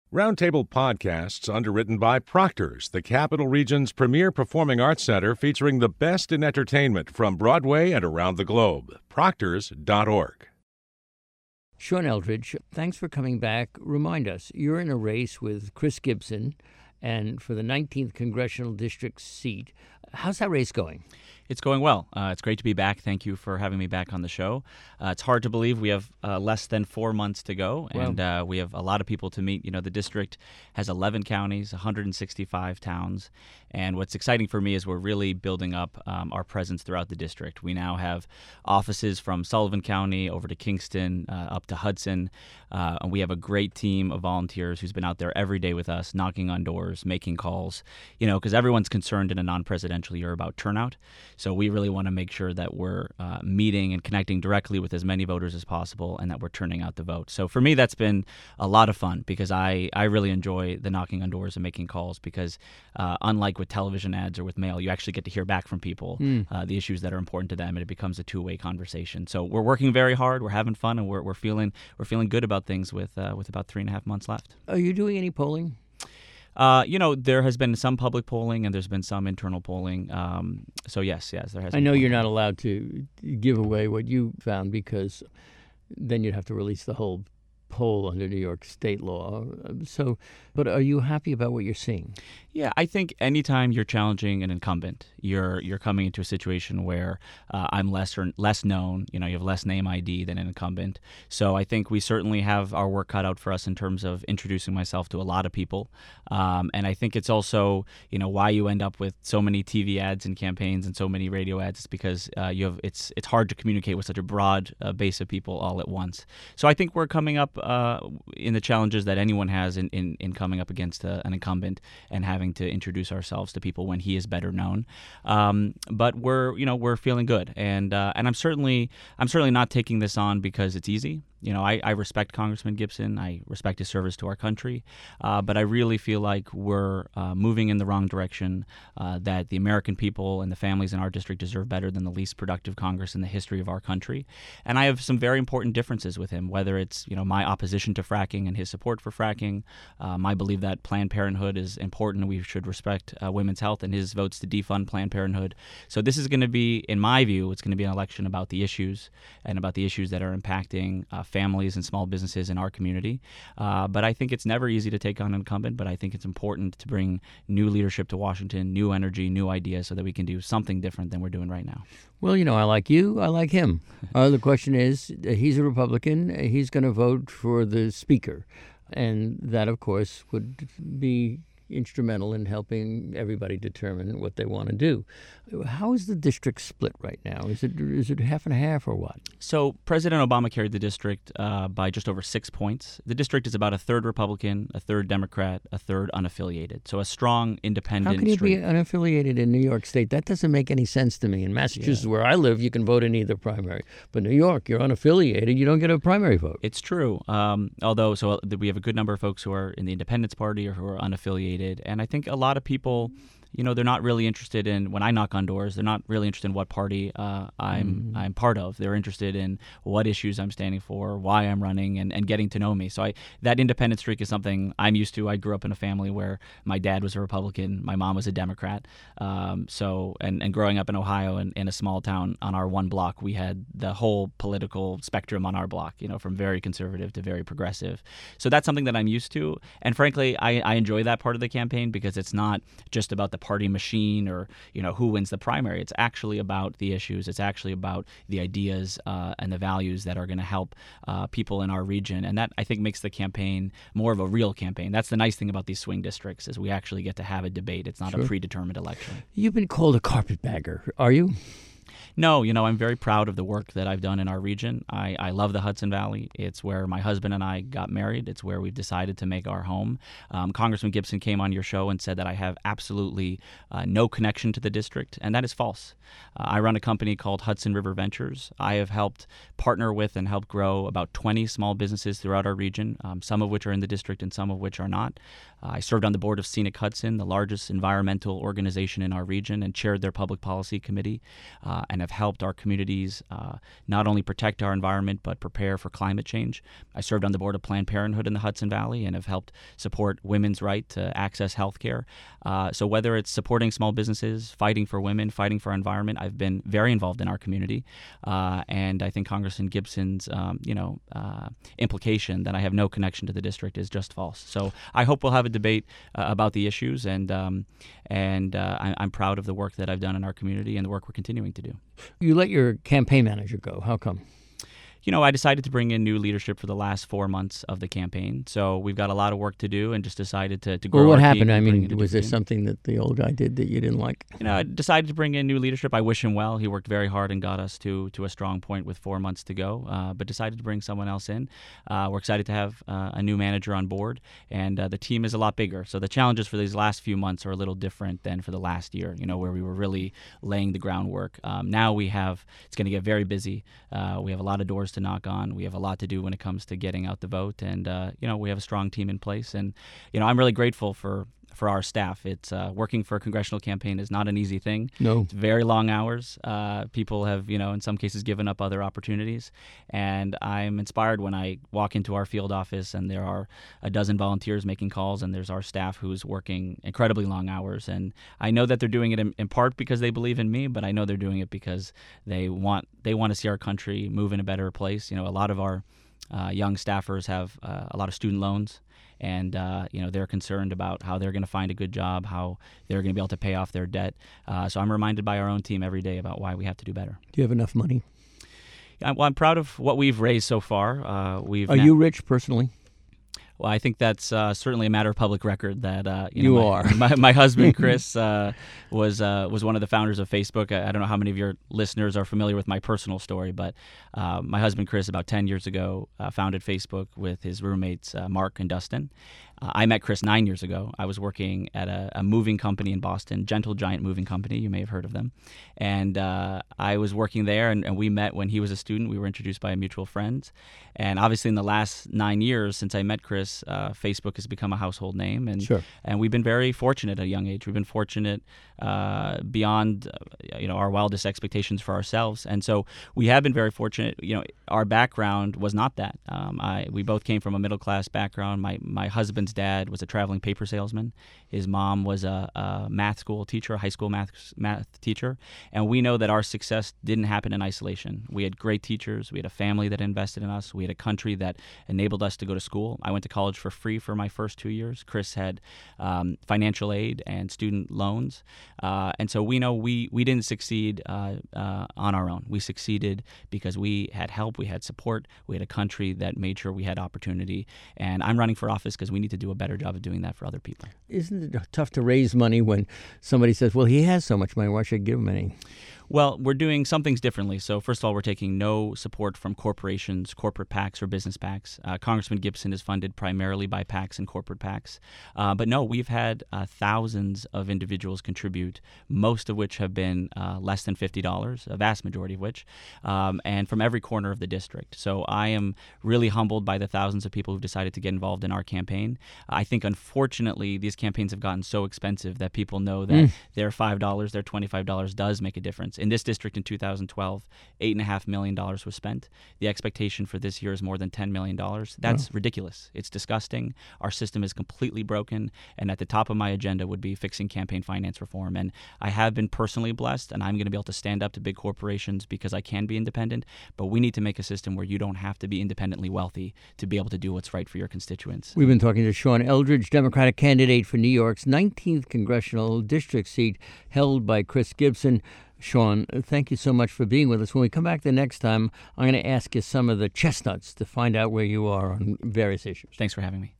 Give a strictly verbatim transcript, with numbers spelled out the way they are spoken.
Roundtable Podcasts, underwritten by Proctor's, the Capital Region's premier performing arts center featuring the best in entertainment from Broadway and around the globe. Proctors dot org. Sean Eldridge, thanks for coming back. Remind us, you're in a race with Chris Gibson and for the nineteenth Congressional District seat. How's that race going? It's going well. Uh, it's great to be back. Thank you for having me back on the show. Uh, it's hard to believe we have uh, less than four months to go, and uh, we have a lot of people to meet. You know, the district has eleven counties, one hundred sixty-five towns, and what's exciting for me is we're really building up um, our presence throughout the district. We now have offices from Sullivan County over to Kingston, uh, up to Hudson, uh, and we have a great team of volunteers who's been out there every day with us, knocking on doors, making calls, you know, because everyone's concerned in a non-presidential year about turnout. So we really want to make sure that we're uh, meeting and connecting directly with as many voters as possible and that we're turning out the vote. So for me, that's been a lot of fun because I, I really enjoy the knocking on doors and making calls because uh, unlike with television ads or with mail, you actually get to hear back from people mm. uh, the issues that are important to them, and it becomes a two-way conversation. So we're working very hard, we're having fun, and we're we're feeling we're feeling good about things with uh, with about three and a half months left. Are you doing any polling? Uh, you know, there has been some public polling and there's been some internal polling. Um, so, yes, yes, there has been. I know polling. You're not allowed to give away what you found because then you'd have to release the whole poll under New York state law. So, but are you happy about what you're seeing? Yeah, I think anytime you're challenging an incumbent, you're you're coming into a situation where uh, I'm less or less known. You know, you have less name I D than an incumbent. So I think we certainly have our work cut out for us in terms of introducing myself to a lot of people. Um, and I think it's also, you know, why you end up with so many T V ads and campaigns and so many radio ads is because uh, you have it's it's hard to communicate with such a broad uh, base of people all at once. So I think we're coming up uh, in the challenges that anyone has in, in, in coming up against a, an incumbent and having to introduce ourselves to people when he is better known. Um, but we're, you know, we're feeling good, and uh, and I'm certainly I'm certainly not taking this on because it's easy. You know, I, I respect Congressman Gibson. I respect his service to our country. Uh, but I really feel like we're uh, moving in the wrong direction, uh, that the American people and the families in our district deserve better than the least productive Congress in the history of our country. And I have some very important differences with him, whether it's, you know, my opposition to fracking and his support for fracking, um, I believe that Planned Parenthood is important and we should respect uh, women's health, and his votes to defund Planned Parenthood. So this is going to be, in my view, it's going to be an election about the issues and about the issues that are impacting uh, families and small businesses in our community. Uh, but I think it's never easy to take on an incumbent, but I think it's important to bring new leadership to Washington, new energy, new ideas so that we can do something different than we're doing right now. Well, you know, I like you, I like him. uh, the question is, uh, he's a Republican, uh, he's going to vote for the speaker. And that, of course, would be instrumental in helping everybody determine what they want to do. How is the district split right now? Is it is it half and half or what? So President Obama carried the district uh, by just over six points. The district is about a third Republican, a third Democrat, a third unaffiliated. So a strong independent. How can you streak. be unaffiliated in New York State? That doesn't make any sense to me. In Massachusetts, yeah. where I live, you can vote in either primary. But New York, you're unaffiliated. You don't get a primary vote. It's true. Um, although, so we have a good number of folks who are in the Independence Party or who are unaffiliated. And I think a lot of people, you know, they're not really interested in, when I knock on doors, they're not really interested in what party uh, I'm mm. I'm part of. They're interested in what issues I'm standing for, why I'm running, and, and getting to know me. So I that independent streak is something I'm used to. I grew up in a family where my dad was a Republican, my mom was a Democrat. Um, so and, and growing up in Ohio in, in a small town on our one block, we had the whole political spectrum on our block, you know, from very conservative to very progressive. So that's something that I'm used to. And frankly, I, I enjoy that part of the campaign because it's not just about the party machine or, you know, who wins the primary. It's actually about the issues. It's actually about the ideas uh, and the values that are going to help uh, people in our region. And that, I think, makes the campaign more of a real campaign. That's the nice thing about these swing districts is we actually get to have a debate. It's not sure. a predetermined election. You've been called a carpetbagger, are you? No, you know, I'm very proud of the work that I've done in our region. I, I love the Hudson Valley. It's where my husband and I got married. It's where we've decided to make our home. Um, Congressman Gibson came on your show and said that I have absolutely uh, no connection to the district, and that is false. Uh, I run a company called Hudson River Ventures. I have helped partner with and help grow about twenty small businesses throughout our region, um, some of which are in the district and some of which are not. Uh, I served on the board of Scenic Hudson, the largest environmental organization in our region, and chaired their public policy committee, uh, and have have helped our communities uh, not only protect our environment but prepare for climate change. I served on the board of Planned Parenthood in the Hudson Valley and have helped support women's right to access health care. Uh, so whether it's supporting small businesses, fighting for women, fighting for our environment, I've been very involved in our community. Uh, and I think Congressman Gibson's um, you know, uh, implication that I have no connection to the district is just false. So I hope we'll have a debate uh, about the issues, and um, and uh, I, I'm proud of the work that I've done in our community and the work we're continuing to do. You let your campaign manager go. How come? You know, I decided to bring in new leadership for the last four months of the campaign. So we've got a lot of work to do, and just decided to, to grow Well, what our happened? team I and bring mean, in a was there different team. something that the old guy did that you didn't like? You know, I decided to bring in new leadership. I wish him well. He worked very hard and got us to to a strong point with four months to go, uh, but decided to bring someone else in. Uh, we're excited to have uh, a new manager on board, and uh, the team is a lot bigger. So the challenges for these last few months are a little different than for the last year, you know, where we were really laying the groundwork. Um, now we have, it's going to get very busy. Uh, we have a lot of doors to knock on. We have a lot to do when it comes to getting out the vote, and uh, you know, we have a strong team in place, and you know, I'm really grateful for for our staff. It's uh, working for a congressional campaign is not an easy thing. No. It's very long hours. Uh, people have, you know, in some cases given up other opportunities, and I'm inspired when I walk into our field office and there are a dozen volunteers making calls, and there's our staff who's working incredibly long hours, and I know that they're doing it in, in part because they believe in me, but I know they're doing it because they want they want to see our country move in a better place. You know, a lot of our uh, young staffers have uh, a lot of student loans. And, uh, you know, they're concerned about how they're going to find a good job, how they're going to be able to pay off their debt. Uh, so I'm reminded by our own team every day about why we have to do better. Do you have enough money? Yeah, well, I'm proud of what we've raised so far. Uh, we've Are na- you rich personally? Well, I think that's uh, certainly a matter of public record that uh, you, You know, my, are. my, my husband Chris uh, was uh, was one of the founders of Facebook. I, I don't know how many of your listeners are familiar with my personal story, but uh, my husband Chris, about ten years ago, uh, founded Facebook with his roommates uh, Mark and Dustin. Uh, I met Chris nine years ago. I was working at a, a moving company in Boston, Gentle Giant Moving Company. You may have heard of them. And uh, I was working there, and, and we met when he was a student. We were introduced by a mutual friend. And obviously in the last nine years since I met Chris, uh, Facebook has become a household name. And, Sure. and we've been very fortunate at a young age. We've been fortunate uh, beyond uh, you know, our wildest expectations for ourselves. And so we have been very fortunate. You know, our background was not that. Um, I, we both came from a middle-class background. My, my husband's dad was a traveling paper salesman. His mom was a, a math school teacher, a high school math math teacher. And we know that our success didn't happen in isolation. We had great teachers. We had a family that invested in us. We had a country that enabled us to go to school. I went to college for free for my first two years. Chris had um, financial aid and student loans. Uh, and so we know we, we didn't succeed uh, uh, on our own. We succeeded because we had help, we had support, we had a country that made sure we had opportunity. And I'm running for office because we need to do a better job of doing that for other people. Isn't it tough to raise money when somebody says, well, he has so much money, why should I give him any? Well, we're doing some things differently. So first of all, we're taking no support from corporations, corporate PACs, or business PACs. Uh, Congressman Gibson is funded primarily by PACs and corporate PACs. Uh, but no, we've had uh, thousands of individuals contribute, most of which have been uh, less than fifty dollars, a vast majority of which, um, and from every corner of the district. So I am really humbled by the thousands of people who've decided to get involved in our campaign. I think, unfortunately, these campaigns have gotten so expensive that people know that mm. their five dollars, their twenty-five dollars does make a difference. In this district in two thousand twelve, eight point five million dollars was spent. The expectation for this year is more than ten million dollars. That's wow. ridiculous. It's disgusting. Our system is completely broken, and at the top of my agenda would be fixing campaign finance reform. And I have been personally blessed, and I'm going to be able to stand up to big corporations because I can be independent, but we need to make a system where you don't have to be independently wealthy to be able to do what's right for your constituents. We've been talking to Sean Eldridge, Democratic candidate for New York's nineteenth congressional district seat held by Chris Gibson. Sean, thank you so much for being with us. When we come back the next time, I'm going to ask you some of the chestnuts to find out where you are on various issues. Thanks for having me.